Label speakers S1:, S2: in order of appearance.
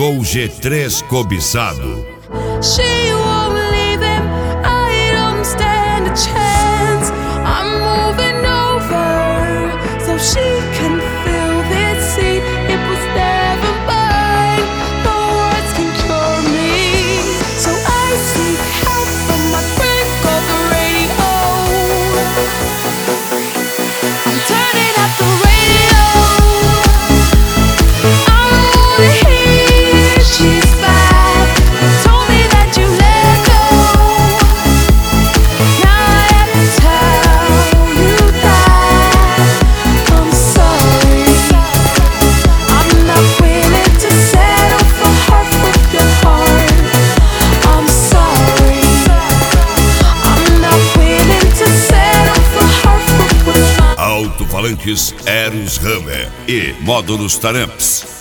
S1: com G3 Cobiçado.
S2: She won't leave him, I don't stand a chance. I'm moving over so she can fill this seat. It was never mine, no words can cure me. So I seek help from my friend called the radio. I'm turning up the radio. I wanna hear she's back. Told me that you let go. Now I have to tell you that I'm sorry. I'm not willing to settle for half of your heart. I'm sorry. I'm not willing to settle for half of what's mine.
S1: Alto-falantes Eros Hammer e módulos Taramps.